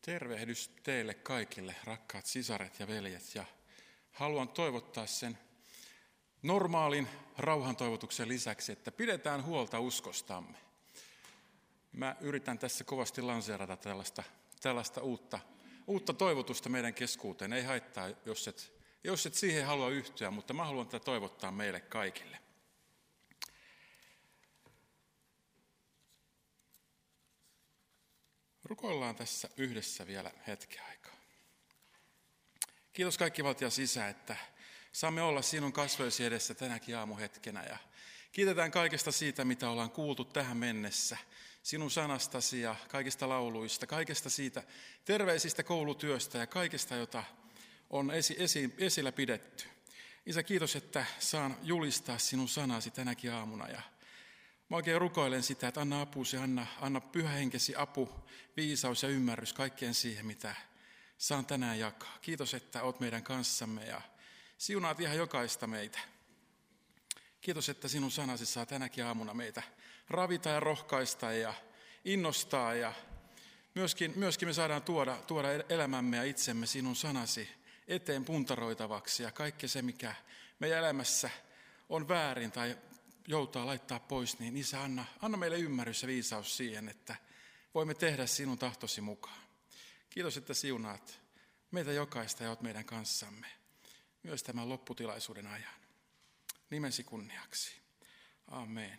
Tervehdys teille kaikille, rakkaat sisaret ja veljet, ja haluan toivottaa sen normaalin rauhantoivotuksen lisäksi, että pidetään huolta uskostamme. Mä yritän tässä kovasti lanseerata tällaista uutta toivotusta meidän keskuuteen. Ei haittaa, jos et siihen halua yhtyä, mutta mä haluan tätä toivottaa meille kaikille. Rukoillaan tässä yhdessä vielä hetken aikaa. Kiitos kaikkivaltias Isä, että saamme olla sinun kasvoisi edessä tänäkin aamuhetkenä. Ja kiitetään kaikesta siitä, mitä ollaan kuultu tähän mennessä. Sinun sanastasi ja kaikista lauluista, kaikesta siitä terveisistä koulutyöstä ja kaikesta, jota on esillä pidetty. Isä, kiitos, että saan julistaa sinun sanasi tänäkin aamuna. Ja mä oikein rukoilen sitä, että anna apusi, anna pyhä henkesi apu, viisaus ja ymmärrys kaikkeen siihen, mitä saan tänään jakaa. Kiitos, että oot meidän kanssamme ja siunaat ihan jokaista meitä. Kiitos, että sinun sanasi saa tänäkin aamuna meitä ravita ja rohkaista ja innostaa. Ja myöskin me saadaan tuoda elämämme ja itsemme sinun sanasi eteen puntaroitavaksi. Ja kaikki se, mikä meidän elämässä on väärin tai joutaa laittaa pois, niin Isä, anna meille ymmärrys ja viisaus siihen, että voimme tehdä sinun tahtosi mukaan. Kiitos, että siunaat meitä jokaista ja olet meidän kanssamme myös tämän lopputilaisuuden ajan. Nimesi kunniaksi. Amen.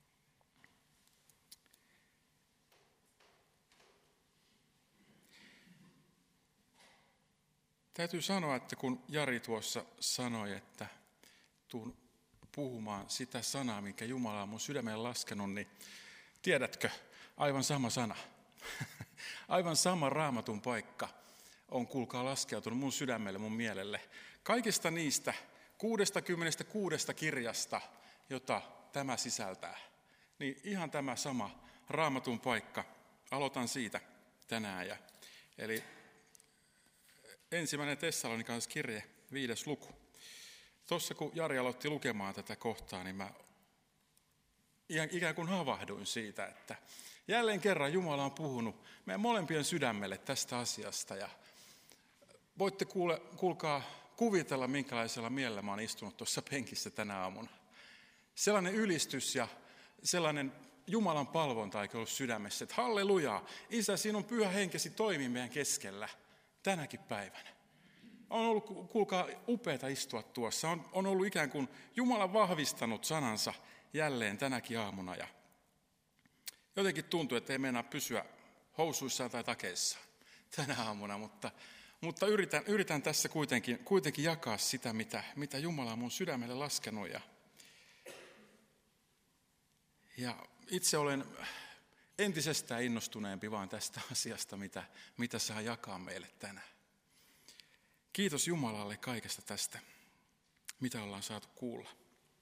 Täytyy sanoa, että kun Jari tuossa sanoi, että tuun puhumaan sitä sanaa, minkä Jumala on mun sydämeen laskenut, niin tiedätkö, aivan sama sana. Aivan sama Raamatun paikka on, kuulkaa, laskeutunut mun sydämelle, mun mielelle. Kaikista niistä 66 kirjasta, jota tämä sisältää, niin ihan tämä sama Raamatun paikka. Aloitan siitä tänään. Eli 1. Tessalonikalaiskirje, 5. luku. Tuossa kun Jari aloitti lukemaan tätä kohtaa, niin mä ikään kuin havahduin siitä, että jälleen kerran Jumala on puhunut meidän molempien sydämelle tästä asiasta. Ja voitte kuulkaa kuvitella, minkälaisella mielellä mä oon istunut tuossa penkissä tänä aamuna. Sellainen ylistys ja sellainen Jumalan palvonta eikä ollut sydämessä, että hallelujaa, Isä, sinun pyhä henkesi toimii meidän keskellä tänäkin päivänä. On ollut, kuulkaa, upeata istua tuossa. On ollut ikään kuin Jumala vahvistanut sanansa jälleen tänäkin aamuna. Ja jotenkin tuntuu, että ei meinaa pysyä housuissaan tai takeissaan tänä aamuna, mutta yritän tässä kuitenkin jakaa sitä, mitä Jumala on mun sydämelle laskenut. Ja itse olen entisestään innostuneempi vaan tästä asiasta, mitä saa jakaa meille tänään. Kiitos Jumalalle kaikesta tästä, mitä ollaan saatu kuulla.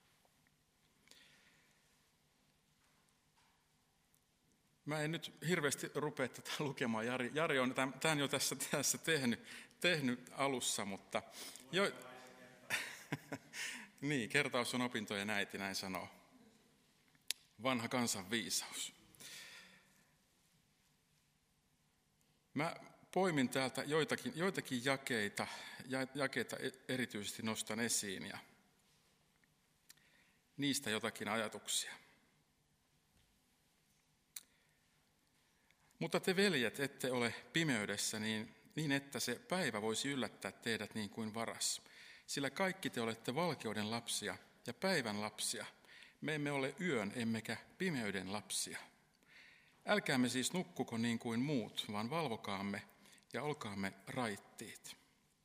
Mä en nyt hirveästi rupea tätä lukemaan. Jari on tämän jo tässä tehnyt alussa, mutta niin, kertaus on opintojen äiti, näin sanoo. Vanha kansan viisaus. Mä poimin täältä joitakin jakeita erityisesti nostan esiin ja niistä jotakin ajatuksia. Mutta te veljet ette ole pimeydessä niin, että se päivä voisi yllättää teidät niin kuin varas. Sillä kaikki te olette valkeuden lapsia ja päivän lapsia. Me emme ole yön emmekä pimeyden lapsia. Älkäämme siis nukkuko niin kuin muut, vaan valvokaamme ja olkaamme raittiit.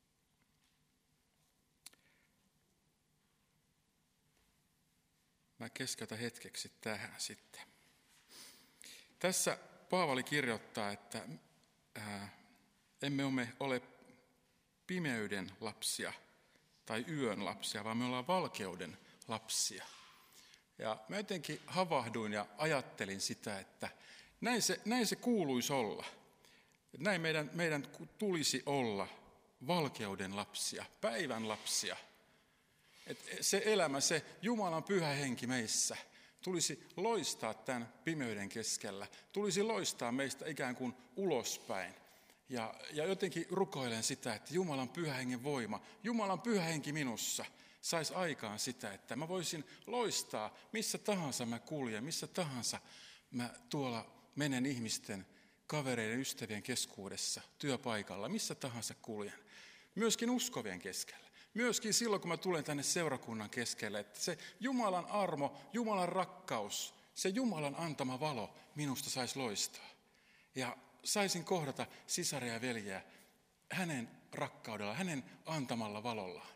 Mä keskeytän hetkeksi tähän sitten. Tässä Paavali kirjoittaa, että emme ole pimeyden lapsia tai yön lapsia, vaan me ollaan valkeuden lapsia. Ja mä jotenkin havahduin ja ajattelin sitä, että näin se kuuluisi olla. Näin meidän tulisi olla valkeuden lapsia, päivän lapsia. Että se elämä, se Jumalan pyhä henki meissä tulisi loistaa tämän pimeyden keskellä. Tulisi loistaa meistä ikään kuin ulospäin. Ja jotenkin rukoilen sitä, että Jumalan pyhä hengen voima, Jumalan pyhä henki minussa saisi aikaan sitä, että mä voisin loistaa missä tahansa mä kuljen, missä tahansa mä tuolla menen ihmisten, kavereiden, ystävien keskuudessa, työpaikalla, missä tahansa kuljen. Myöskin uskovien keskellä. Myöskin silloin, kun mä tulen tänne seurakunnan keskelle, että se Jumalan armo, Jumalan rakkaus, se Jumalan antama valo minusta saisi loistaa. Ja saisin kohdata sisaria ja veljeä hänen rakkaudella, hänen antamalla valollaan.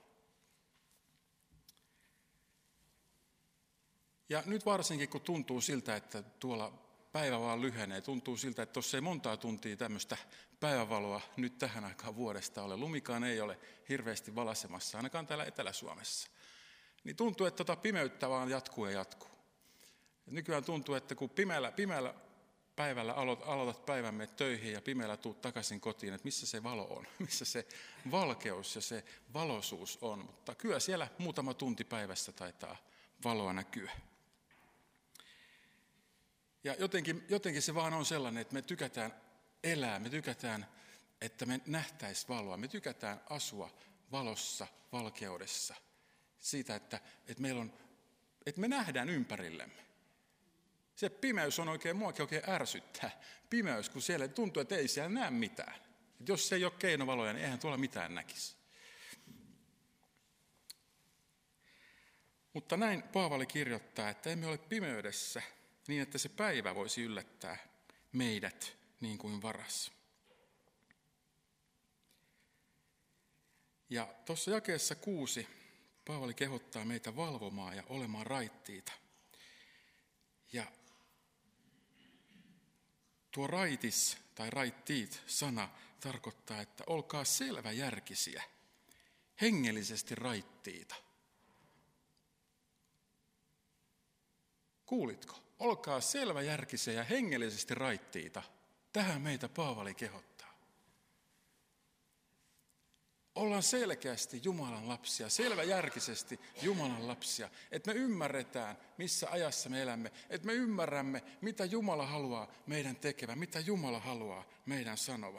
Ja nyt varsinkin, kun tuntuu siltä, että tuolla päivä vaan lyhenee, tuntuu siltä, että tuossa ei montaa tuntia tämmöistä päivänvaloa nyt tähän aikaan vuodesta ole. Lumikaan ei ole hirveästi valaisemassa, ainakaan täällä Etelä-Suomessa. Niin tuntuu, että pimeyttä vaan jatkuu ja jatkuu. Ja nykyään tuntuu, että kun pimeällä päivällä aloitat päivän, menet töihin ja pimeällä tuut takaisin kotiin, että missä se valo on, missä se valkeus ja se valoisuus on. Mutta kyllä siellä muutama tunti päivässä taitaa valoa näkyä. Ja jotenkin se vaan on sellainen, että me tykätään elää, me tykätään, että me nähtäisiin valoa, me tykätään asua valossa, valkeudessa. Siitä, että me nähdään ympärillemme. Se pimeys on muakin oikein ärsyttää. Pimeys, kun siellä tuntuu, että ei siellä näe mitään. Et jos se ei ole keinovaloja, niin eihän tuolla mitään näkisi. Mutta näin Paavali kirjoittaa, että emme ole pimeydessä niin, että se päivä voisi yllättää meidät niin kuin varas. Ja tuossa jakeessa 6 Paavali kehottaa meitä valvomaan ja olemaan raittiita. Ja tuo raitis tai raittiit sana tarkoittaa, että olkaa selväjärkisiä, hengellisesti raittiita. Kuulitko? Olkaa selväjärkisiä ja hengellisesti raittiita. Tähän meitä Paavali kehottaa. Ollaan selkeästi Jumalan lapsia, selväjärkisesti Jumalan lapsia, että me ymmärretään, missä ajassa me elämme, että me ymmärrämme, mitä Jumala haluaa meidän tekevän, mitä Jumala haluaa meidän sanovan.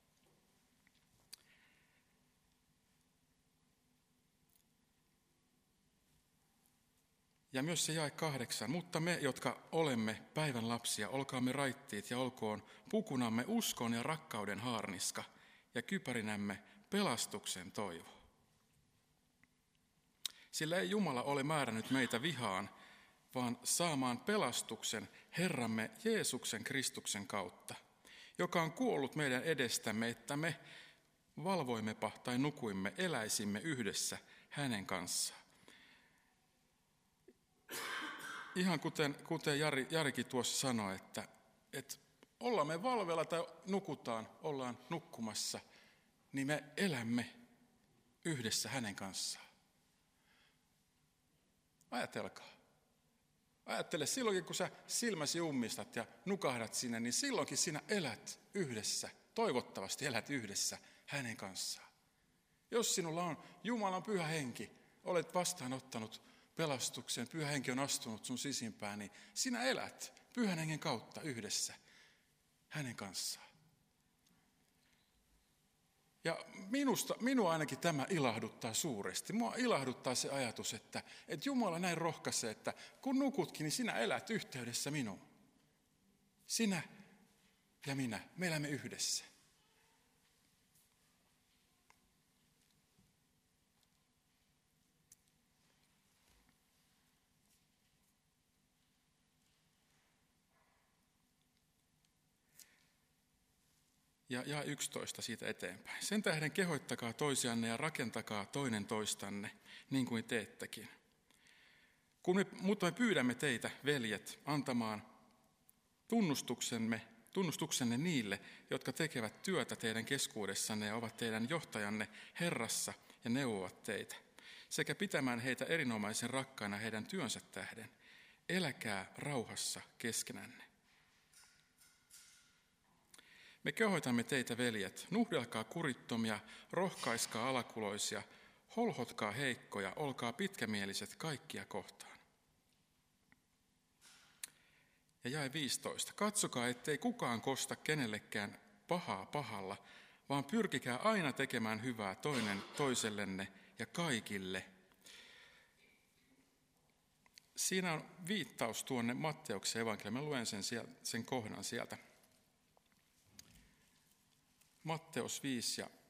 Ja myös se jae 8, mutta me, jotka olemme päivän lapsia, olkaamme raittiit ja olkoon pukunamme uskon ja rakkauden haarniska ja kypärinämme pelastuksen toivo. Sillä ei Jumala ole määrännyt meitä vihaan, vaan saamaan pelastuksen Herramme Jeesuksen Kristuksen kautta, joka on kuollut meidän edestämme, että me valvoimmepa tai nukuimme, eläisimme yhdessä hänen kanssaan. Ihan kuten Jarikin tuossa sanoi, että ollaan me valveilla tai nukutaan, ollaan nukkumassa, niin me elämme yhdessä hänen kanssaan. Ajattele, silloinkin kun sä silmäsi ummistat ja nukahdat sinne, niin silloinkin sinä elät yhdessä, toivottavasti elät yhdessä hänen kanssaan. Jos sinulla on Jumalan pyhä henki, olet vastaanottanut pelastuksen, pyhä henki on astunut sun sisimpään, niin sinä elät pyhän hengen kautta yhdessä hänen kanssaan. Ja minua ainakin tämä ilahduttaa suuresti. Mua ilahduttaa se ajatus, että Jumala näin rohkaisee, että kun nukutkin, niin sinä elät yhteydessä minuun. Sinä ja minä, me elämme yhdessä. Ja 11 siitä eteenpäin. Sen tähden kehoittakaa toisianne ja rakentakaa toinen toistanne, niin kuin teettekin. Mutta me pyydämme teitä, veljet, antamaan tunnustuksenne niille, jotka tekevät työtä teidän keskuudessanne ja ovat teidän johtajanne Herrassa ja neuvovat teitä, sekä pitämään heitä erinomaisen rakkaina heidän työnsä tähden. Eläkää rauhassa keskenänne. Me kehoitamme teitä, veljet, nuhdelkaa kurittomia, rohkaiskaa alakuloisia, holhotkaa heikkoja, olkaa pitkämieliset kaikkia kohtaan. Ja jae 15. Katsokaa, ettei kukaan kosta kenellekään pahaa pahalla, vaan pyrkikää aina tekemään hyvää toinen toisellenne ja kaikille. Siinä on viittaus tuonne Matteuksen evankeliumiin. Mä luen sen kohdan sieltä. Matteus 5 ja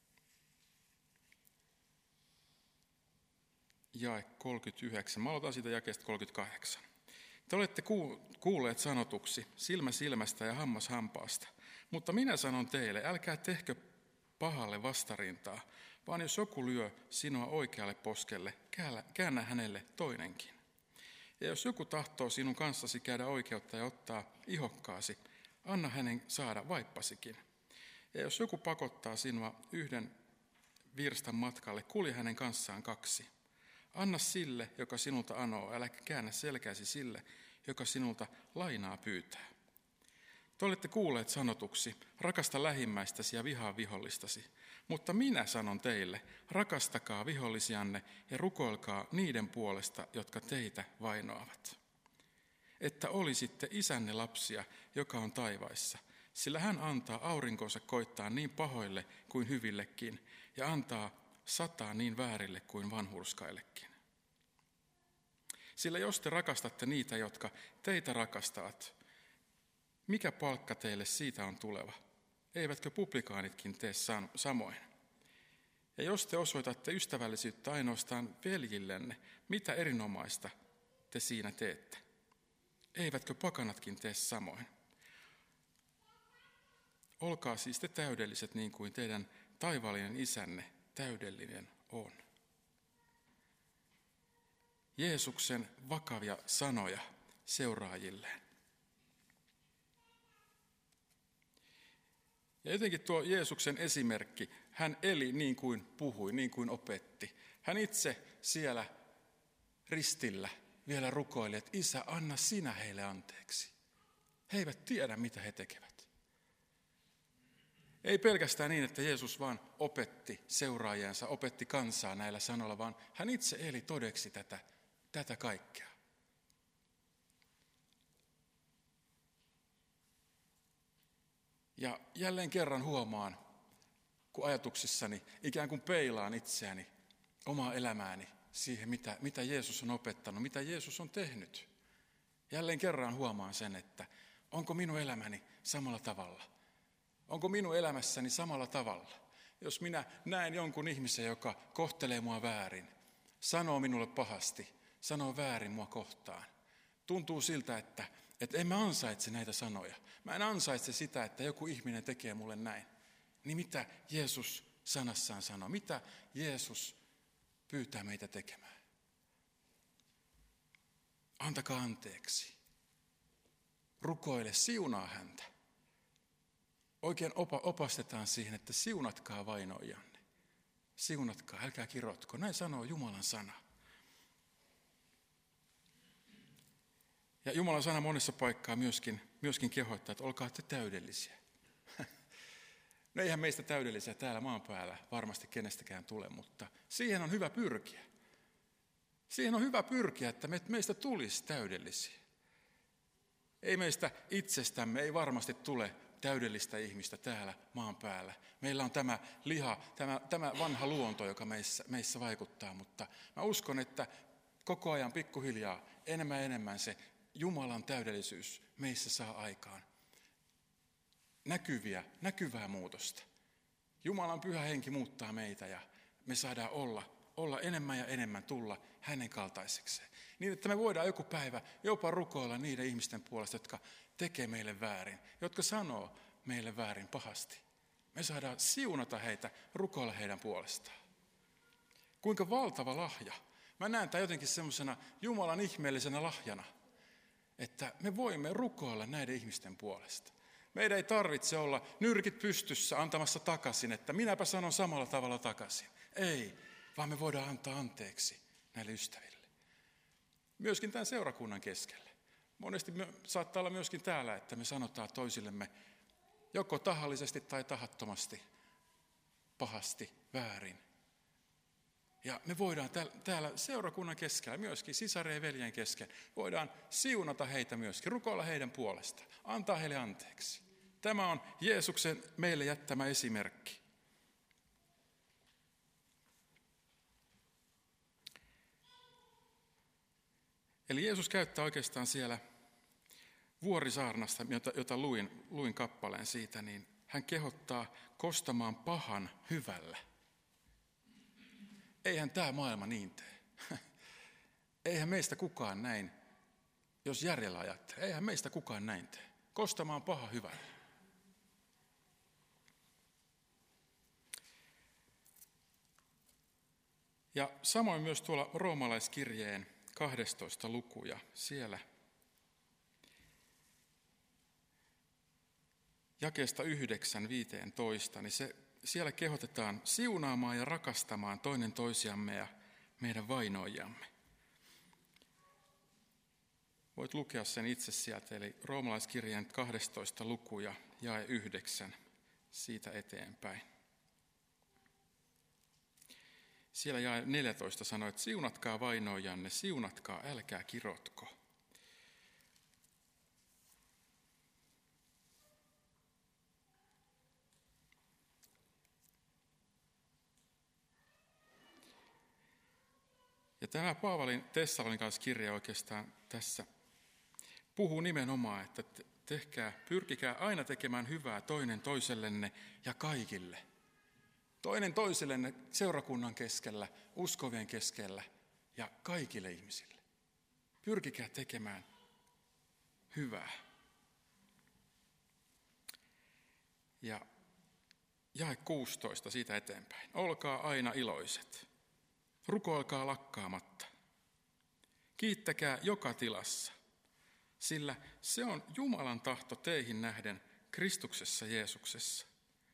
jae 39. Mä aloitan siitä jakeesta 38. Te olette kuulleet sanotuksi silmä silmästä ja hammas hampaasta. Mutta minä sanon teille, älkää tehkö pahalle vastarintaa, vaan jos joku lyö sinua oikealle poskelle, käännä hänelle toinenkin. Ja jos joku tahtoo sinun kanssasi käydä oikeutta ja ottaa ihokkaasi, anna hänen saada vaippasikin. Ja jos joku pakottaa sinua yhden virstan matkalle, kulje hänen kanssaan 2. Anna sille, joka sinulta anoo, äläkä käännä selkääsi sille, joka sinulta lainaa pyytää. Te olette kuulleet sanotuksi, rakasta lähimmäistäsi ja vihaa vihollistasi. Mutta minä sanon teille, rakastakaa vihollisianne ja rukoilkaa niiden puolesta, jotka teitä vainoavat. Että olisitte isänne lapsia, joka on taivaissa, sillä hän antaa aurinkonsa koittaa niin pahoille kuin hyvillekin ja antaa sataa niin väärille kuin vanhurskaillekin. Sillä jos te rakastatte niitä, jotka teitä rakastavat, mikä palkka teille siitä on tuleva? Eivätkö publikaanitkin tee samoin? Ja jos te osoitatte ystävällisyyttä ainoastaan veljillenne, mitä erinomaista te siinä teette? Eivätkö pakanatkin tee samoin? Olkaa siis te täydelliset niin kuin teidän taivaallinen isänne täydellinen on. Jeesuksen vakavia sanoja seuraajilleen. Ja jotenkin tuo Jeesuksen esimerkki, hän eli niin kuin puhui, niin kuin opetti. Hän itse siellä ristillä vielä rukoili, että Isä, anna sinä heille anteeksi. He eivät tiedä, mitä he tekevät. Ei pelkästään niin, että Jeesus vaan opetti seuraajansa, opetti kansaa näillä sanoilla, vaan hän itse eli todeksi tätä kaikkea. Ja jälleen kerran huomaan, kun ajatuksissani ikään kuin peilaan itseäni, omaa elämääni siihen, mitä Jeesus on opettanut, mitä Jeesus on tehnyt. Jälleen kerran huomaan sen, että onko minun elämäni samalla tavalla? Onko minun elämässäni samalla tavalla? Jos minä näen jonkun ihmisen, joka kohtelee mua väärin, sanoo minulle pahasti, sanoo väärin mua kohtaan. Tuntuu siltä, että en mä ansaitse näitä sanoja. Mä en ansaitse sitä, että joku ihminen tekee mulle näin. Niin mitä Jeesus sanassaan sanoo? Mitä Jeesus pyytää meitä tekemään? Antakaa anteeksi. Rukoile, siunaa häntä. Oikein opastetaan siihen, että siunatkaa vainoijanne. Siunatkaa, älkää kirotko. Näin sanoo Jumalan sana. Ja Jumalan sana monessa paikkaa myöskin kehottaa, että olkaa te täydellisiä. No eihän meistä täydellisiä täällä maan päällä varmasti kenestäkään tule, mutta siihen on hyvä pyrkiä. Siihen on hyvä pyrkiä, että meistä tulisi täydellisiä. Ei meistä itsestämme, ei varmasti tule täydellistä ihmistä täällä maan päällä. Meillä on tämä liha, tämä vanha luonto, joka meissä vaikuttaa, mutta mä uskon, että koko ajan pikkuhiljaa enemmän se Jumalan täydellisyys meissä saa aikaan näkyvää muutosta. Jumalan pyhä henki muuttaa meitä ja me saadaan olla enemmän ja enemmän tulla hänen kaltaisekseen. Niin, että me voidaan joku päivä jopa rukoilla niiden ihmisten puolesta, jotka tekee meille väärin, jotka sanoo meille väärin pahasti. Me saadaan siunata heitä, rukoilla heidän puolestaan. Kuinka valtava lahja. Mä näen tämän jotenkin semmoisena Jumalan ihmeellisenä lahjana, että me voimme rukoilla näiden ihmisten puolesta. Meidän ei tarvitse olla nyrkit pystyssä antamassa takaisin, että minäpä sanon samalla tavalla takaisin. Ei, vaan me voidaan antaa anteeksi näille ystäville. Myöskin tämän seurakunnan keskellä. Monesti saattaa olla myöskin täällä, että me sanotaan toisillemme joko tahallisesti tai tahattomasti, pahasti, väärin. Ja me voidaan täällä seurakunnan keskellä, myöskin sisareen ja veljen kesken, voidaan siunata heitä myöskin, rukoilla heidän puolestaan, antaa heille anteeksi. Tämä on Jeesuksen meille jättämä esimerkki. Eli Jeesus käyttää oikeastaan siellä Vuorisaarnasta, jota luin kappaleen siitä, niin hän kehottaa kostamaan pahan hyvällä. Eihän tämä maailma niin tee. Eihän meistä kukaan näin, jos järjellä ajattelee, eihän meistä kukaan näin tee. Kostamaan paha hyvällä. Ja samoin myös tuolla roomalaiskirjeen 12. luku ja siellä jakeesta 9:15, niin siellä kehotetaan siunaamaan ja rakastamaan toinen toisiamme ja meidän vainoijamme. Voit lukea sen itse sieltä, eli roomalaiskirjeen 12. luku ja jae 9 siitä eteenpäin. Siellä jae 14 sanoo, että siunatkaa vainoijanne, siunatkaa, älkää kirotko. Ja tämä Paavalin tessalonikalaiskirja oikeastaan tässä puhuu nimenomaan, että pyrkikää aina tekemään hyvää toinen toisellenne ja kaikille. Toinen toisellenne seurakunnan keskellä, uskovien keskellä ja kaikille ihmisille. Pyrkikää tekemään hyvää. Ja jae 16 siitä eteenpäin. Olkaa aina iloiset. Rukoilkaa lakkaamatta. Kiittäkää joka tilassa, sillä se on Jumalan tahto teihin nähden Kristuksessa Jeesuksessa.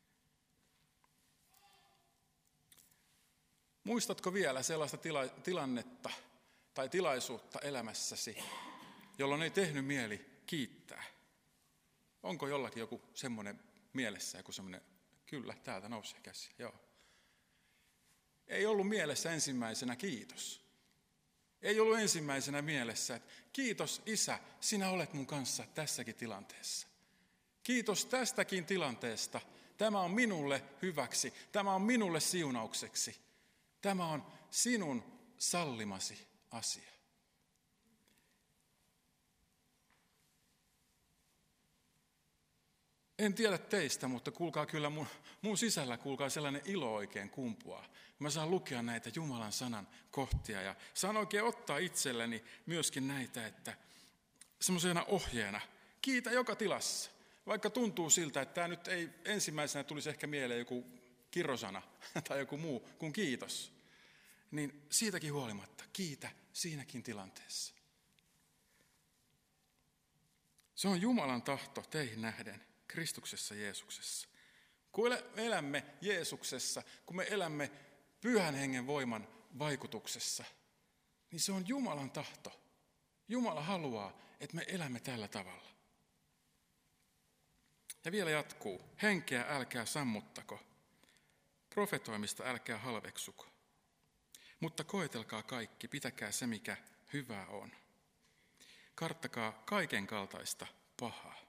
Muistatko vielä sellaista tilannetta tai tilaisuutta elämässäsi, jolloin ei tehnyt mieli kiittää? Onko jollakin joku semmoinen mielessä, joku semmoinen, kyllä, täältä nousee käsi, joo. Ei ollut mielessä ensimmäisenä kiitos. Ei ollut ensimmäisenä mielessä, että kiitos Isä, sinä olet mun kanssa tässäkin tilanteessa. Kiitos tästäkin tilanteesta. Tämä on minulle hyväksi. Tämä on minulle siunaukseksi. Tämä on sinun sallimasi asia. En tiedä teistä, mutta kuulkaa kyllä mun sisällä sellainen ilo oikein kumpuaa. Mä saan lukea näitä Jumalan sanan kohtia ja saan oikein ottaa itselleni myöskin näitä, että semmoisena ohjeena, kiitä joka tilassa. Vaikka tuntuu siltä, että tämä nyt ei ensimmäisenä tulisi ehkä mieleen joku kirosana tai joku muu kuin kiitos. Niin siitäkin huolimatta, kiitä siinäkin tilanteessa. Se on Jumalan tahto teihin nähden Kristuksessa Jeesuksessa. Kun me elämme Jeesuksessa, kun me elämme Pyhän Hengen voiman vaikutuksessa, niin se on Jumalan tahto. Jumala haluaa, että me elämme tällä tavalla. Ja vielä jatkuu. Henkeä älkää sammuttako. Profetoimista älkää halveksuko. Mutta koetelkaa kaikki, pitäkää se, mikä hyvää on. Karttakaa kaiken kaltaista pahaa.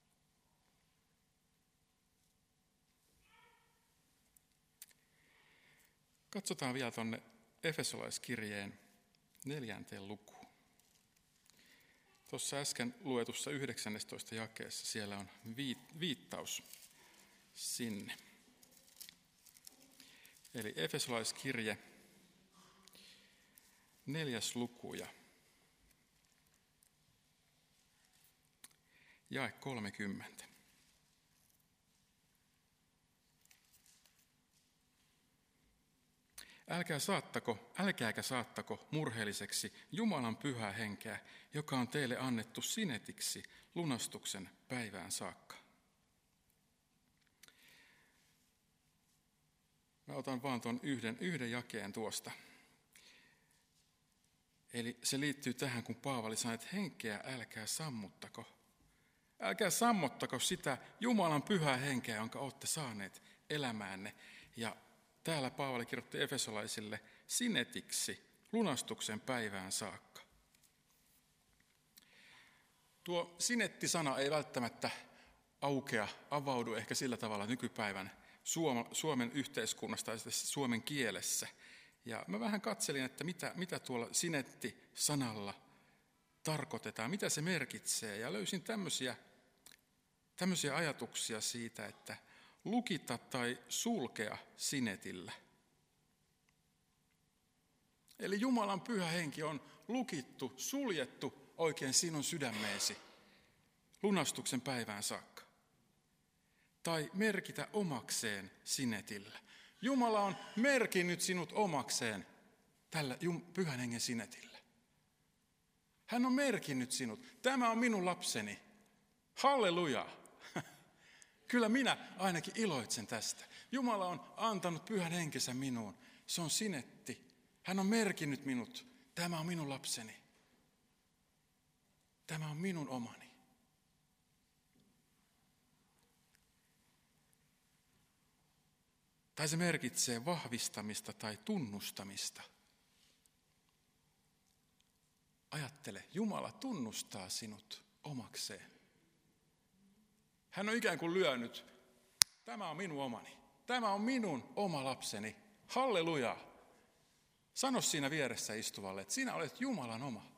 Katsotaan vielä tuonne Efesolaiskirjeen 4. lukuun. Tuossa äsken luetussa 19. jakeessa siellä on viittaus sinne. Eli Efesolaiskirje 4. luku ja jae 30. Älkääkä saattako murheelliseksi Jumalan pyhää henkeä, joka on teille annettu sinetiksi lunastuksen päivään saakka. Mä otan vaan tuon yhden jakeen tuosta. Eli se liittyy tähän, kun Paavali sanoi, että henkeä älkää sammuttako. Älkää sammuttako sitä Jumalan pyhää henkeä, jonka olette saaneet elämäänne. Ja täällä Paavali kirjoitti efesolaisille sinetiksi lunastuksen päivään saakka. Tuo sinetti-sana ei välttämättä avaudu ehkä sillä tavalla nykypäivän Suomen yhteiskunnasta tai suomen kielessä. Ja mä vähän katselin, että mitä tuolla sinetti-sanalla tarkoitetaan, mitä se merkitsee. Ja löysin tämmöisiä ajatuksia siitä, että lukita tai sulkea sinetillä. Eli Jumalan pyhä henki on lukittu, suljettu oikein sinun sydämeesi lunastuksen päivään saakka. Tai merkitä omakseen sinetillä. Jumala on merkinnyt sinut omakseen tällä pyhän hengen sinetillä. Hän on merkinnyt sinut. Tämä on minun lapseni. Halleluja! Kyllä minä ainakin iloitsen tästä. Jumala on antanut pyhän henkensä minuun. Se on sinetti. Hän on merkinnyt minut. Tämä on minun lapseni. Tämä on minun omani. Tai se merkitsee vahvistamista tai tunnustamista. Ajattele, Jumala tunnustaa sinut omakseen. Hän on ikään kuin lyönyt, tämä on minun omani. Tämä on minun oma lapseni. Halleluja! Sano siinä vieressä istuvalle, että sinä olet Jumalan oma.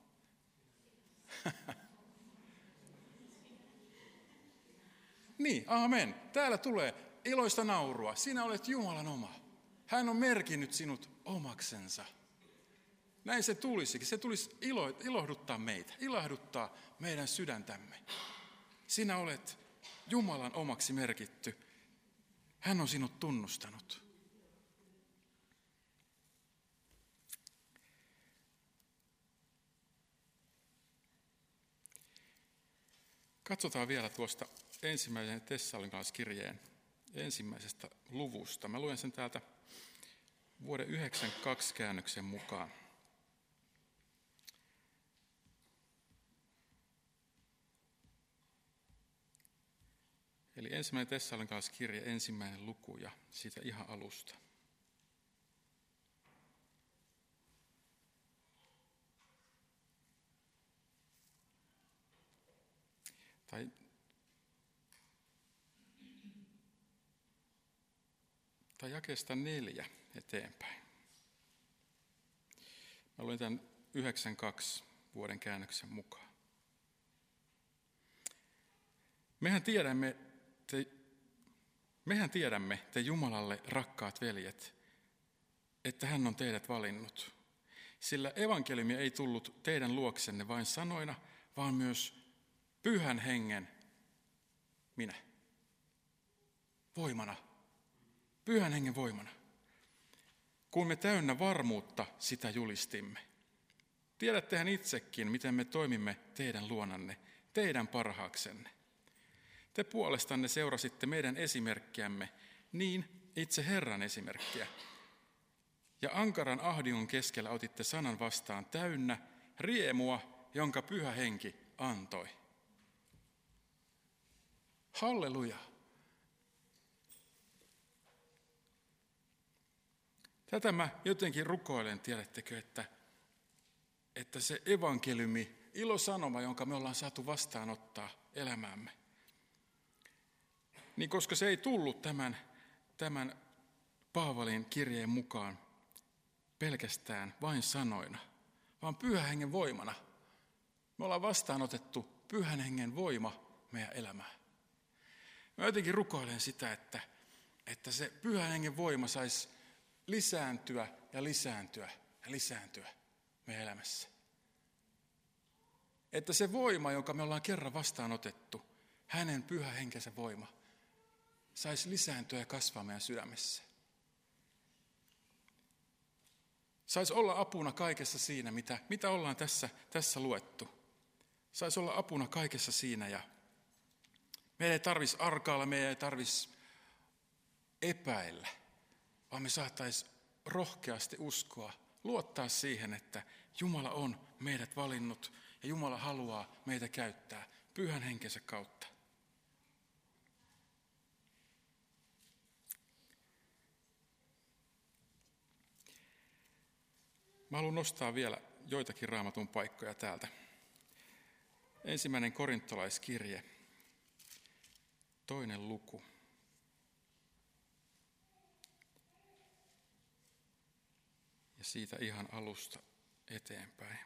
Niin, amen. Täällä tulee iloista naurua. Sinä olet Jumalan oma. Hän on merkinnyt sinut omaksensa. Näin se tulisikin. Se tulisi ilohduttaa meitä, ilahduttaa meidän sydäntämme. Sinä olet Jumalan omaksi merkitty. Hän on sinut tunnustanut. Katsotaan vielä tuosta ensimmäisen Tessalonikalaiskirjeen ensimmäisestä luvusta. Mä luen sen täältä vuoden 1992 käännöksen mukaan. Eli ensimmäinen Tessalonikalaiskirje, ensimmäinen luku ja siitä ihan alusta. Tai jakeesta 4 eteenpäin. Mä luen tämän 92 vuoden käännöksen mukaan. Mehän tiedämme, te Jumalalle rakkaat veljet, että hän on teidät valinnut. Sillä evankeliumi ei tullut teidän luoksenne vain sanoina, vaan myös pyhän hengen voimana. Pyhän hengen voimana. Kun me täynnä varmuutta sitä julistimme. Tiedättehän itsekin, miten me toimimme teidän luonanne, teidän parhaaksenne. Te puolestanne seurasitte meidän esimerkkiämme, niin itse Herran esimerkkiä. Ja ankaran ahdingon keskellä otitte sanan vastaan täynnä riemua, jonka pyhä henki antoi. Halleluja! Tätä mä jotenkin rukoilen, tiedättekö, että se evankeliumi, ilosanoma, jonka me ollaan saatu vastaanottaa elämäämme, niin koska se ei tullut tämän Paavalin kirjeen mukaan pelkästään vain sanoina, vaan pyhän hengen voimana. Me ollaan vastaanotettu pyhän hengen voima meidän elämään. Mä jotenkin rukoilen sitä, että se pyhän hengen voima saisi lisääntyä ja lisääntyä ja lisääntyä meidän elämässä. Että se voima, jonka me ollaan kerran vastaanotettu, hänen pyhä henkensä voima, saisi lisääntyä ja kasvaa meidän sydämessä. Saisi olla apuna kaikessa siinä, mitä ollaan tässä luettu. Saisi olla apuna kaikessa siinä ja meidän ei tarvitsisi arkailla, meidän ei tarvitsisi epäillä, vaan me saataisiin rohkeasti uskoa, luottaa siihen, että Jumala on meidät valinnut ja Jumala haluaa meitä käyttää pyhän henkensä kautta. Mä haluan nostaa vielä joitakin Raamatun paikkoja täältä. Ensimmäinen korintolaiskirje, 2. luku. Ja siitä ihan alusta eteenpäin.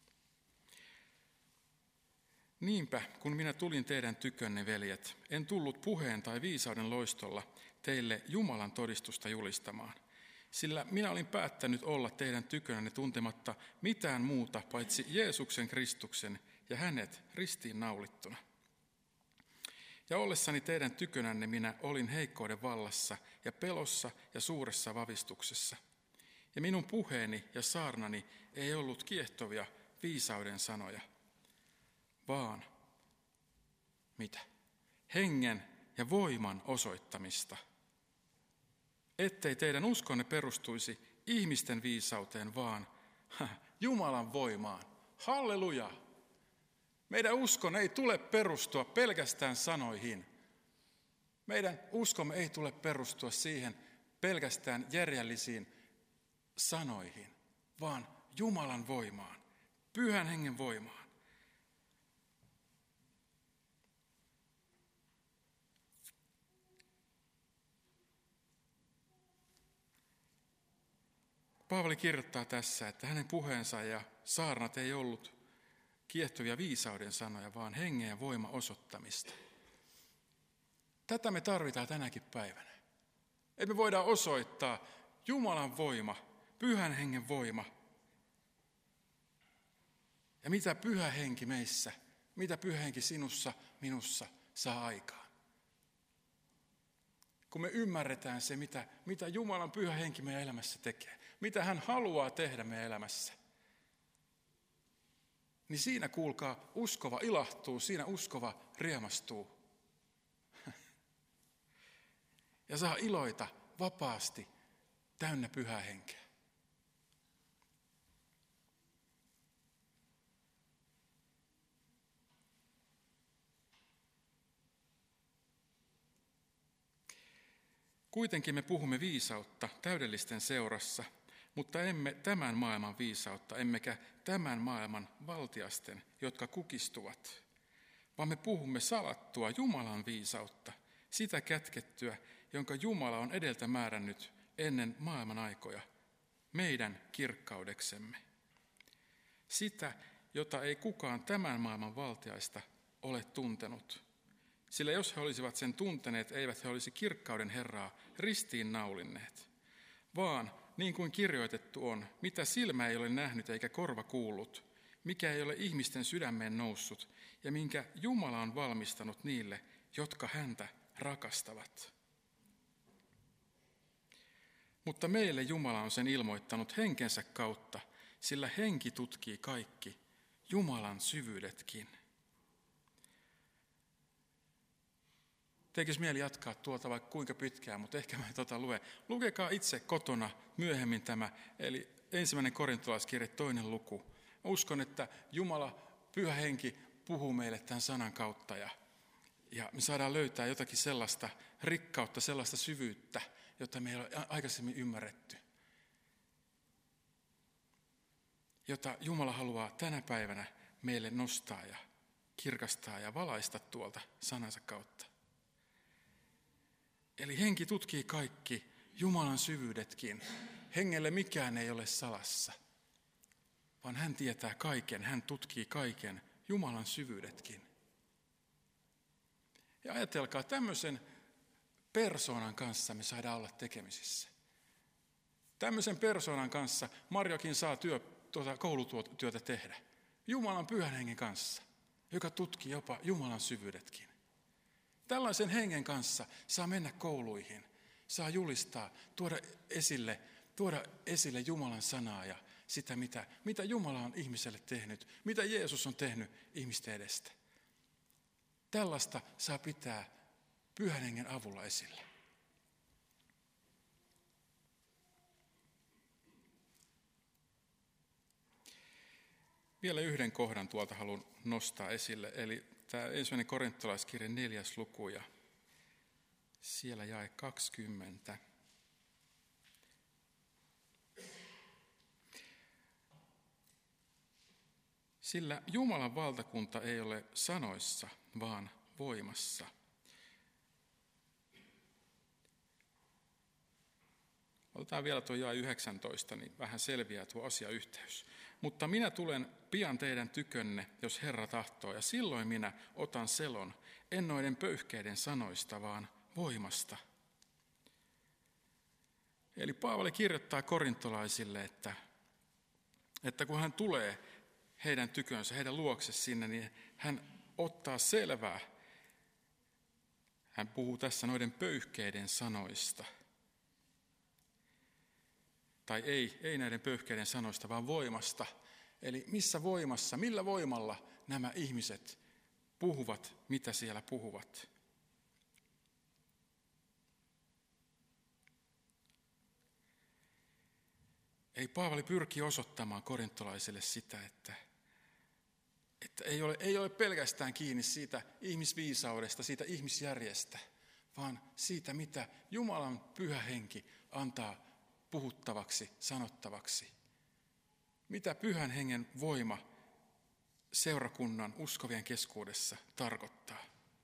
Niinpä, kun minä tulin teidän tykönne, veljet, en tullut puheen tai viisauden loistolla teille Jumalan todistusta julistamaan, sillä minä olin päättänyt olla teidän tykönänne tuntematta mitään muuta paitsi Jeesuksen Kristuksen ja hänet ristiin naulittuna. Ja ollessani teidän tykönänne minä olin heikkouden vallassa ja pelossa ja suuressa vavistuksessa. Ja minun puheeni ja saarnani ei ollut kiehtovia viisauden sanoja, vaan mitä? Hengen ja voiman osoittamista. Ettei teidän uskonne perustuisi ihmisten viisauteen, vaan Jumalan voimaan. Halleluja! Meidän uskon ei tule perustua pelkästään sanoihin. Meidän uskomme ei tule perustua siihen pelkästään järjellisiin sanoihin, vaan Jumalan voimaan, Pyhän Hengen voimaan. Paavali kirjoittaa tässä, että hänen puheensa ja saarnat ei ollut kiehtovia viisauden sanoja, vaan hengen ja voima osoittamista. Tätä me tarvitaan tänäkin päivänä. Että me voidaan osoittaa Jumalan voima, Pyhän Hengen voima. Ja mitä Pyhä Henki meissä, mitä Pyhä Henki sinussa, minussa saa aikaan. Kun me ymmärretään se, mitä Jumalan Pyhä Henki meidän elämässä tekee, mitä hän haluaa tehdä meidän elämässä, niin siinä kuulkaa uskova ilahtuu, siinä uskova riemastuu. Ja saa iloita vapaasti, täynnä Pyhää Henkeä. Kuitenkin me puhumme viisautta täydellisten seurassa, mutta emme tämän maailman viisautta, emmekä tämän maailman valtiasten, jotka kukistuvat, vaan me puhumme salattua Jumalan viisautta, sitä kätkettyä, jonka Jumala on edeltä määrännyt ennen maailman aikoja, meidän kirkkaudeksemme. Sitä, jota ei kukaan tämän maailman valtiaista ole tuntenut. Sillä jos he olisivat sen tunteneet, eivät he olisi kirkkauden Herraa ristiin naulinneet. Vaan, niin kuin kirjoitettu on, mitä silmä ei ole nähnyt eikä korva kuullut, mikä ei ole ihmisten sydämeen noussut, ja minkä Jumala on valmistanut niille, jotka häntä rakastavat. Mutta meille Jumala on sen ilmoittanut henkensä kautta, sillä henki tutkii kaikki, Jumalan syvyydetkin. Tekisi mieli jatkaa tuolta vaikka kuinka pitkään, mutta ehkä mä en lue. Lukekaa itse kotona myöhemmin tämä, eli 1. korintolaiskirje 2. luku. Mä uskon, että Jumala, Pyhä Henki puhuu meille tämän sanan kautta ja me saadaan löytää jotakin sellaista rikkautta, sellaista syvyyttä, jota me ei ole aikaisemmin ymmärretty. Jota Jumala haluaa tänä päivänä meille nostaa ja kirkastaa ja valaista tuolta sanansa kautta. Eli henki tutkii kaikki, Jumalan syvyydetkin. Hengelle mikään ei ole salassa, vaan hän tietää kaiken, hän tutkii kaiken, Jumalan syvyydetkin. Ja ajatelkaa, tämmöisen persoonan kanssa me saadaan olla tekemisissä. Tämmöisen persoonan kanssa Marjokin saa koulutyötä tehdä. Jumalan Pyhän Hengen kanssa, joka tutkii jopa Jumalan syvyydetkin. Tällaisen hengen kanssa saa mennä kouluihin, saa julistaa, tuoda esille Jumalan sanaa ja sitä, mitä Jumala on ihmiselle tehnyt, mitä Jeesus on tehnyt ihmisten edestä. Tällaista saa pitää Pyhän Hengen avulla esille. Vielä yhden kohdan tuolta haluan nostaa esille, eli tämä 1. korintolaiskirjan 4. luku ja siellä jae 20. Sillä Jumalan valtakunta ei ole sanoissa, vaan voimassa. Otetaan vielä tuo jae 19, niin vähän selviää tuo asiayhteys. Mutta minä tulen pian teidän tykönne, jos Herra tahtoo, ja silloin minä otan selon, en noiden pöyhkeiden sanoista, vaan voimasta. Eli Paavali kirjoittaa korintolaisille, että kun hän tulee heidän tykönsä, heidän luokse sinne, niin hän ottaa selvää. Hän puhuu tässä noiden pöyhkeiden sanoista. Tai ei näiden pöyhkeiden sanoista, vaan voimasta. Eli missä voimassa, millä voimalla nämä ihmiset puhuvat, mitä siellä puhuvat. Ei Paavali pyrki osoittamaan korintolaisille sitä, että ei ole pelkästään kiinni siitä ihmisviisaudesta, siitä ihmisjärjestä, vaan siitä, mitä Jumalan pyhä henki antaa puhuttavaksi, sanottavaksi. Mitä pyhän hengen voima seurakunnan uskovien keskuudessa tarkoittaa.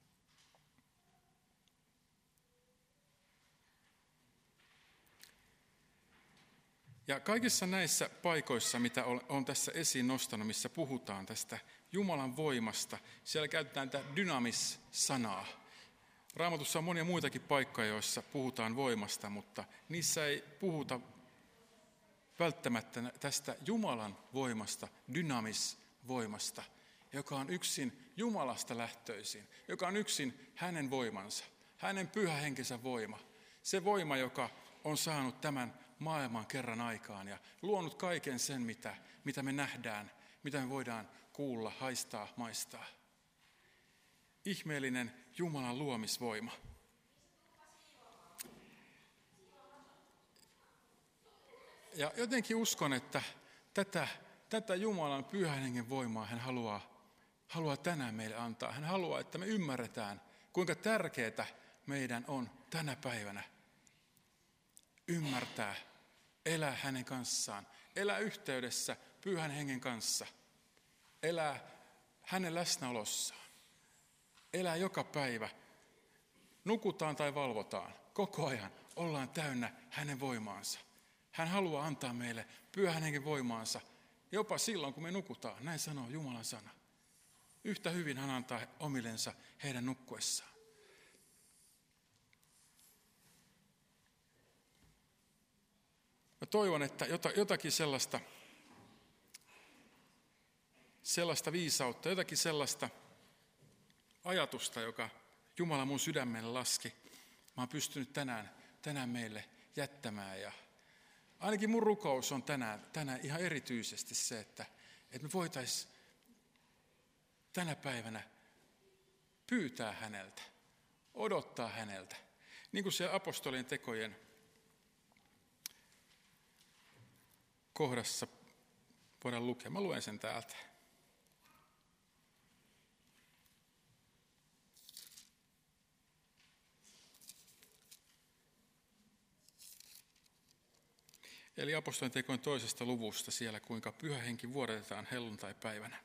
Ja kaikissa näissä paikoissa, mitä olen tässä esiin nostanut, missä puhutaan tästä Jumalan voimasta, siellä käytetään tätä dynamis-sanaa. Raamatussa on monia muitakin paikkoja, joissa puhutaan voimasta, mutta niissä ei puhuta välttämättä tästä Jumalan voimasta, dynamis-voimasta, joka on yksin Jumalasta lähtöisin, joka on yksin hänen voimansa, hänen pyhä henkensä voima. Se voima, joka on saanut tämän maailman kerran aikaan ja luonut kaiken sen, mitä me nähdään, mitä me voidaan kuulla, haistaa, maistaa. Ihmeellinen Jumalan luomisvoima. Ja jotenkin uskon, että tätä Jumalan pyhän hengen voimaa hän haluaa tänään meille antaa. Hän haluaa, että me ymmärretään, kuinka tärkeää meidän on tänä päivänä ymmärtää, elää hänen kanssaan, elää yhteydessä pyhän hengen kanssa, elää hänen läsnäolossaan, elää joka päivä, nukutaan tai valvotaan, koko ajan ollaan täynnä hänen voimaansa. Hän haluaa antaa meille pyhän hengen voimaansa, jopa silloin kun me nukutaan, näin sanoo Jumalan sana. Yhtä hyvin hän antaa omillensa heidän nukkuessaan. Mä toivon, että jotakin sellaista viisautta, jotakin sellaista ajatusta, joka Jumala mun sydämelle laski, mä oon pystynyt tänään meille jättämään. Ja ainakin mun rukous on tänään ihan erityisesti se, että me voitaisiin tänä päivänä pyytää häneltä, odottaa häneltä. Niin kuin siellä apostolien tekojen kohdassa voidaan lukea. Mä luen sen täältä. Eli apostolien tekojen 2. luvusta siellä, kuinka pyhä henki vuodatetaan helluntaipäivänä.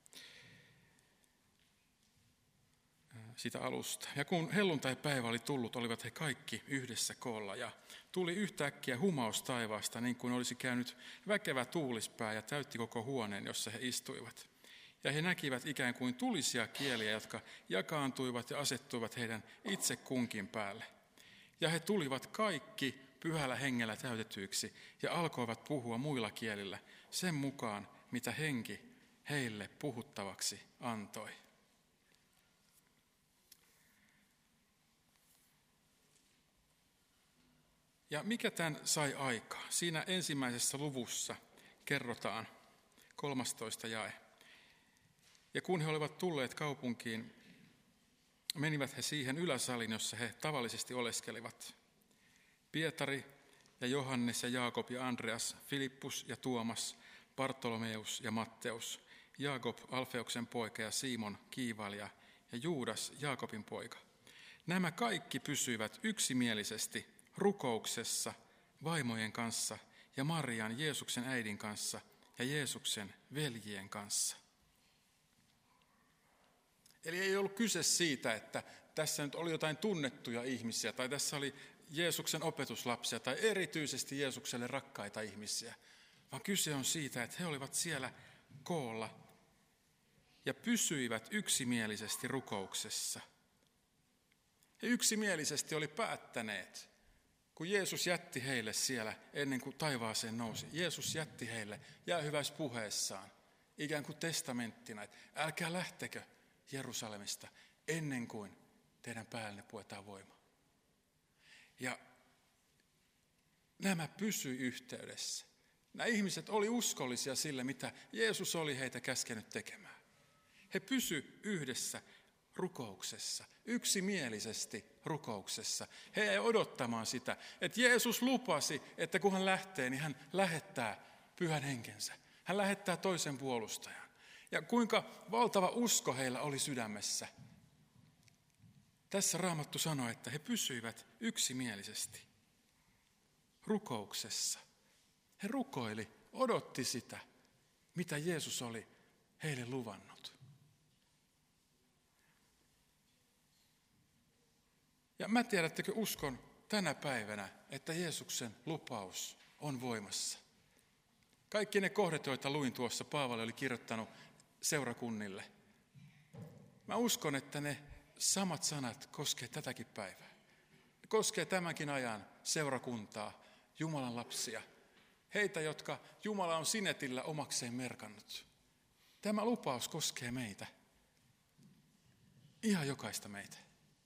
Sitä alusta. Ja kun helluntaipäivä oli tullut, olivat he kaikki yhdessä koolla ja tuli yhtäkkiä humaus taivaasta, niin kuin olisi käynyt väkevä tuulispää ja täytti koko huoneen, jossa he istuivat. Ja he näkivät ikään kuin tulisia kieliä, jotka jakaantuivat ja asettuivat heidän itse kunkin päälle. Ja he tulivat kaikki pyhällä hengellä täytetyiksi ja alkoivat puhua muilla kielillä sen mukaan, mitä henki heille puhuttavaksi antoi. Ja mikä tämän sai aikaa? Siinä ensimmäisessä luvussa kerrotaan 13 jae. Ja kun he olivat tulleet kaupunkiin, menivät he siihen yläsalin, jossa he tavallisesti oleskelivat. Pietari ja Johannes ja Jaakob ja Andreas, Filippus ja Tuomas, Bartolomeus ja Matteus, Jaakob Alfeuksen poika ja Simon kiivailija ja Juudas Jaakobin poika. Nämä kaikki pysyivät yksimielisesti rukouksessa vaimojen kanssa ja Marian Jeesuksen äidin kanssa ja Jeesuksen veljien kanssa. Eli ei ollut kyse siitä, että tässä nyt oli jotain tunnettuja ihmisiä tai tässä oli Jeesuksen opetuslapsia tai erityisesti Jeesukselle rakkaita ihmisiä, vaan kyse on siitä, että he olivat siellä koolla ja pysyivät yksimielisesti rukouksessa. He yksimielisesti oli päättäneet, kun Jeesus jätti heille siellä ennen kuin taivaaseen nousi. Jeesus jätti heille jäähyväispuheessaan ikään kuin testamenttina, että älkää lähtekö Jerusalemista ennen kuin teidän päällenne puetaan voima. Ja nämä pysyi yhteydessä. Nämä ihmiset oli uskollisia sille, mitä Jeesus oli heitä käskenyt tekemään. He pysy yhdessä rukouksessa, yksimielisesti rukouksessa. He ei odottamaan sitä, että Jeesus lupasi, että kun hän lähtee, niin hän lähettää Pyhän Henkensä. Hän lähettää toisen puolustajan. Ja kuinka valtava usko heillä oli sydämessä. Tässä Raamattu sanoi, että he pysyivät yksimielisesti rukouksessa. He rukoili, odotti sitä, mitä Jeesus oli heille luvannut. Ja mä tiedättekö, uskon tänä päivänä, että Jeesuksen lupaus on voimassa. Kaikki ne kohdat, joita luin tuossa, Paavali oli kirjoittanut seurakunnille. Mä uskon, että ne samat sanat koskee tätäkin päivää. Ne koskee tämänkin ajan seurakuntaa, Jumalan lapsia. Heitä, jotka Jumala on sinetillä omakseen merkannut. Tämä lupaus koskee meitä. Ihan jokaista meitä.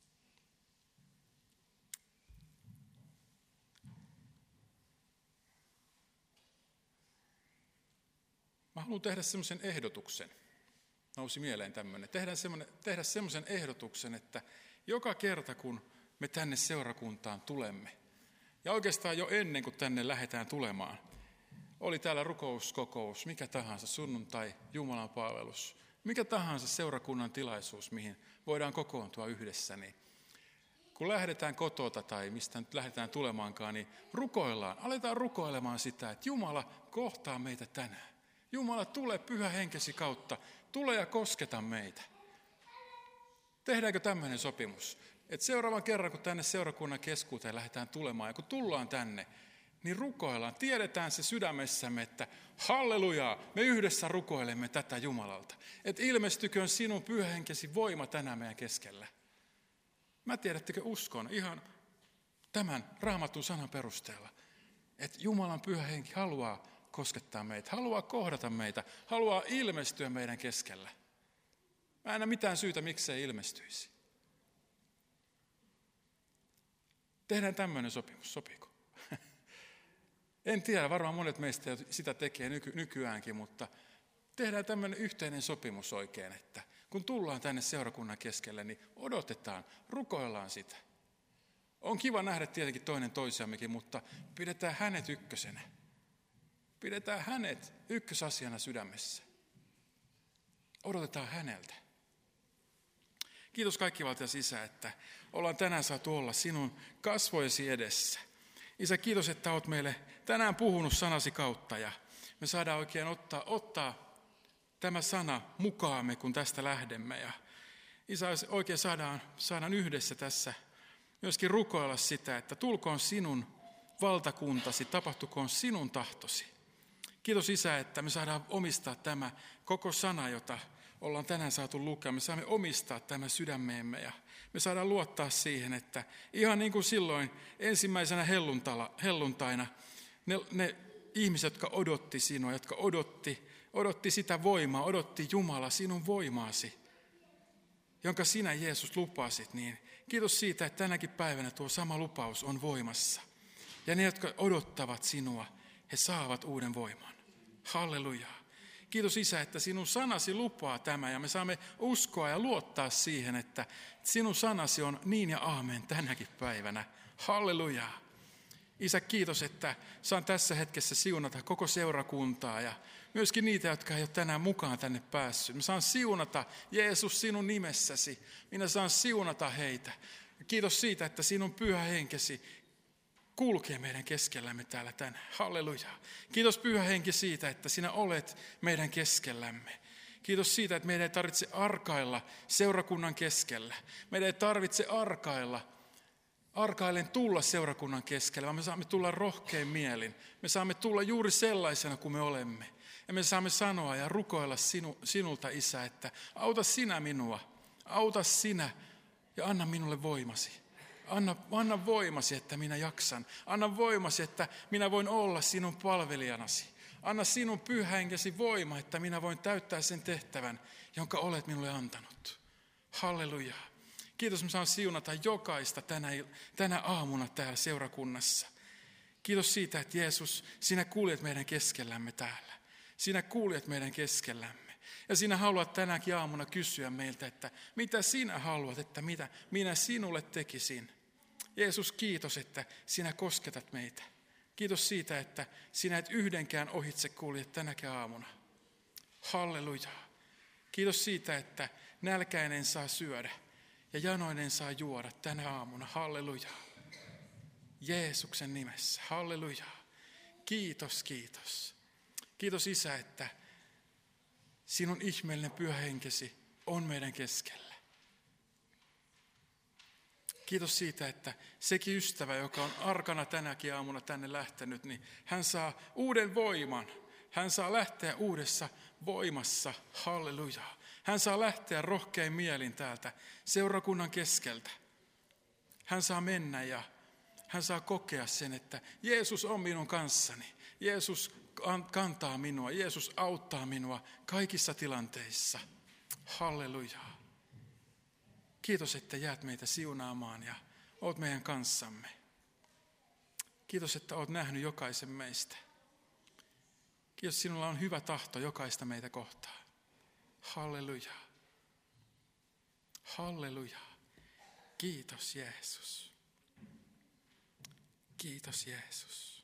Mä haluan tehdä semmoisen ehdotuksen. Nousi mieleen tämmöinen. Tehdä semmoisen ehdotuksen, että joka kerta kun me tänne seurakuntaan tulemme, ja oikeastaan jo ennen kuin tänne lähdetään tulemaan, oli täällä rukouskokous, mikä tahansa, sunnuntai, Jumalan palvelus, mikä tahansa seurakunnan tilaisuus, mihin voidaan kokoontua yhdessä, niin kun lähdetään kotota tai mistä nyt lähdetään tulemaankaan, niin aletaan rukoilemaan sitä, että Jumala kohtaa meitä tänään. Jumala, tule Pyhä Henkesi kautta, tule ja kosketa meitä. Tehdäänkö tämmöinen sopimus? Että seuraavan kerran, kun tänne seurakunnan keskuuteen lähdetään tulemaan ja kun tullaan tänne, niin rukoillaan. Tiedetään se sydämessämme, että hallelujaa, me yhdessä rukoilemme tätä Jumalalta. Että ilmestyköön sinun Pyhä Henkesi voima tänään meidän keskellä. Mä tiedättekö, uskon ihan tämän Raamatun sanan perusteella, että Jumalan Pyhä Henki haluaa koskettaa meitä, haluaa kohdata meitä, haluaa ilmestyä meidän keskellä. Mä en näe mitään syytä, miksei ilmestyisi. Tehdään tämmöinen sopimus, sopiiko? En tiedä, varmaan monet meistä sitä tekee nykyäänkin, mutta tehdään tämmöinen yhteinen sopimus oikein, että kun tullaan tänne seurakunnan keskelle, niin odotetaan, rukoillaan sitä. On kiva nähdä tietenkin toinen toisiammekin, mutta pidetään hänet ykkösenä. Pidetään hänet ykkösasiana sydämessä. Odotetaan häneltä. Kiitos kaikkivaltias Isä, että ollaan tänään saatu olla sinun kasvojesi edessä. Isä, kiitos, että olet meille tänään puhunut sanasi kautta ja me saadaan oikein ottaa tämä sana mukaamme, kun tästä lähdemme. Ja Isä, oikein saadaan yhdessä tässä myöskin rukoilla sitä, että tulkoon sinun valtakuntasi, tapahtukoon sinun tahtosi. Kiitos Isä, että me saadaan omistaa tämä koko sana, jota ollaan tänään saatu lukea. Me saamme omistaa tämä sydämeemme ja me saadaan luottaa siihen, että ihan niin kuin silloin ensimmäisenä helluntaina ne ihmiset, jotka odotti sinua, jotka odotti sitä voimaa, odotti Jumala sinun voimaasi, jonka sinä Jeesus lupasit, niin kiitos siitä, että tänäkin päivänä tuo sama lupaus on voimassa. Ja ne, jotka odottavat sinua, he saavat uuden voiman. Hallelujaa. Kiitos Isä, että sinun sanasi lupaa tämä ja me saamme uskoa ja luottaa siihen, että sinun sanasi on niin ja aamen tänäkin päivänä. Hallelujaa. Isä, kiitos, että saan tässä hetkessä siunata koko seurakuntaa ja myöskin niitä, jotka ei ole tänään mukaan tänne päässyt. Mä saan siunata Jeesus sinun nimessäsi. Minä saan siunata heitä. Kiitos siitä, että sinun Pyhä Henkesi kulkee meidän keskellämme täällä tänään. Halleluja. Kiitos Pyhä Henki siitä, että sinä olet meidän keskellämme. Kiitos siitä, että meidän ei tarvitse arkailla seurakunnan keskellä. Meidän ei tarvitse arkailla arkailen tulla seurakunnan keskelle, vaan me saamme tulla rohkein mielin. Me saamme tulla juuri sellaisena kuin me olemme. Ja me saamme sanoa ja rukoilla sinulta, Isä, että auta sinä minua, auta sinä ja anna minulle voimasi. Anna voimasi, että minä jaksan. Anna voimasi, että minä voin olla sinun palvelijanasi. Anna sinun pyhä henkesi voima, että minä voin täyttää sen tehtävän, jonka olet minulle antanut. Halleluja. Kiitos, me saan siunata jokaista tänä aamuna täällä seurakunnassa. Kiitos siitä, että Jeesus, sinä kuljet meidän keskellämme täällä. Sinä kuljet meidän keskellämme. Ja sinä haluat tänäkin aamuna kysyä meiltä, että mitä sinä haluat, että mitä minä sinulle tekisin. Jeesus, kiitos, että sinä kosketat meitä. Kiitos siitä, että sinä et yhdenkään ohitse kulje tänäkin aamuna. Halleluja. Kiitos siitä, että nälkäinen saa syödä ja janoinen saa juoda tänä aamuna. Halleluja. Jeesuksen nimessä. Halleluja. Kiitos, kiitos. Kiitos Isä, että sinun ihmeellinen pyhä henkesi on meidän keskellä. Kiitos siitä, että sekin ystävä, joka on arkana tänäkin aamuna tänne lähtenyt, niin hän saa uuden voiman. Hän saa lähteä uudessa voimassa. Halleluja. Hän saa lähteä rohkein mielin täältä seurakunnan keskeltä. Hän saa mennä ja hän saa kokea sen, että Jeesus on minun kanssani. Jeesus kantaa minua. Jeesus auttaa minua kaikissa tilanteissa. Halleluja. Kiitos, että jäät meitä siunaamaan ja oot meidän kanssamme. Kiitos, että oot nähnyt jokaisen meistä. Kiitos, sinulla on hyvä tahto jokaista meitä kohtaan. Halleluja. Halleluja. Kiitos Jeesus. Kiitos Jeesus.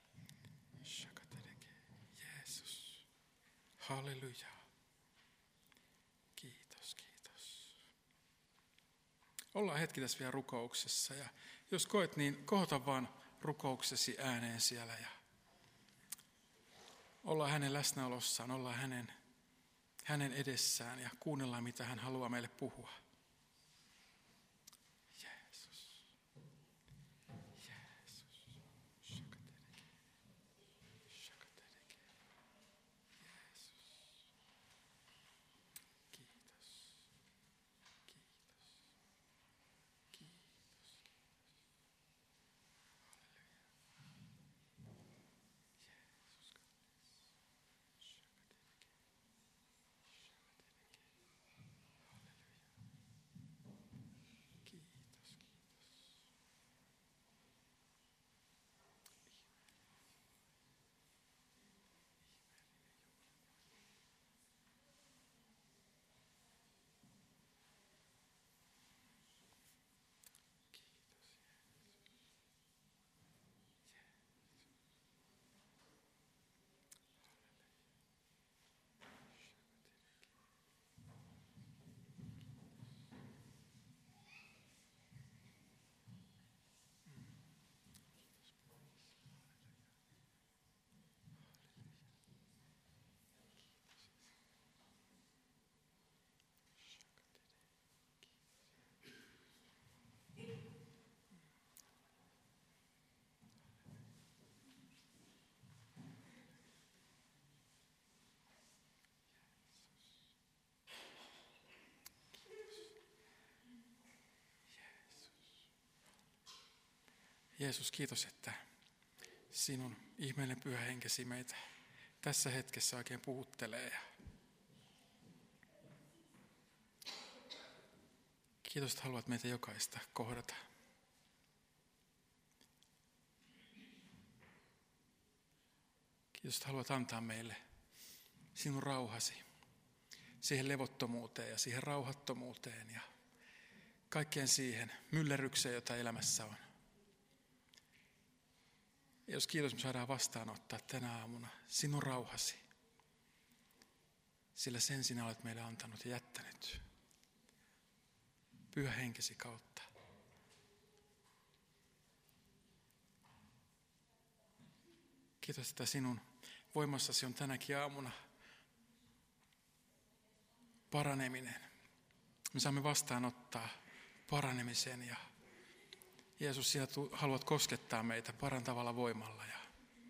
Jeesus. Halleluja. Kiitos, kiitos. Ollaan hetki tässä vielä rukouksessa ja jos koet, niin kohota vaan rukouksesi ääneen siellä ja ollaan hänen läsnäolossaan, ollaan hänen edessään ja kuunnellaan, mitä hän haluaa meille puhua. Jeesus. Jeesus. Shakatereke. Jeesus. Kiitos. Kiitos. Kiitos. Jeesus, kiitos, että sinun ihmeellinen pyhä henkesi meitä tässä hetkessä oikein puhuttelee. Kiitos, että haluat meitä jokaista kohdata. Kiitos, että haluat antaa meille sinun rauhasi siihen levottomuuteen ja siihen rauhattomuuteen ja kaikkeen siihen myllerrykseen, jota elämässä on. Jos kiitos, me saadaan vastaanottaa tänä aamuna sinun rauhasi, sillä sen sinä olet meille antanut ja jättänyt pyhä henkesi kautta. Kiitos, että sinun voimassasi on tänäkin aamuna paraneminen. Me saamme vastaanottaa paranemisen ja Jeesus, sinä haluat koskettaa meitä parantavalla voimalla ja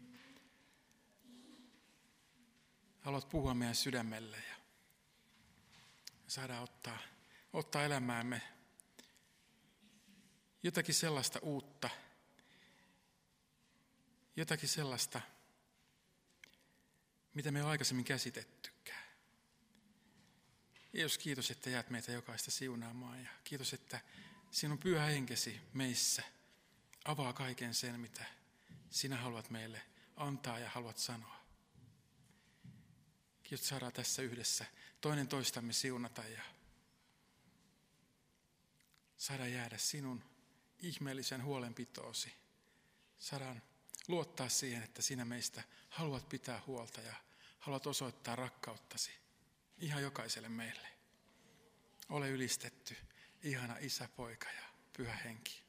haluat puhua meidän sydämelle ja saadaan ottaa elämäämme jotakin sellaista uutta, jotakin sellaista, mitä me ei ole aikaisemmin käsitettykään. Jeesus, kiitos, että jäät meitä jokaista siunaamaan ja kiitos, että sinun pyhä henkesi meissä avaa kaiken sen, mitä sinä haluat meille antaa ja haluat sanoa. Kiitos, saadaan tässä yhdessä toinen toistamme siunata ja saadaan jäädä sinun ihmeellisen huolenpitoosi. Saadaan luottaa siihen, että sinä meistä haluat pitää huolta ja haluat osoittaa rakkauttasi ihan jokaiselle meille. Ole ylistetty, ihana Isä, Poika ja Pyhä Henki.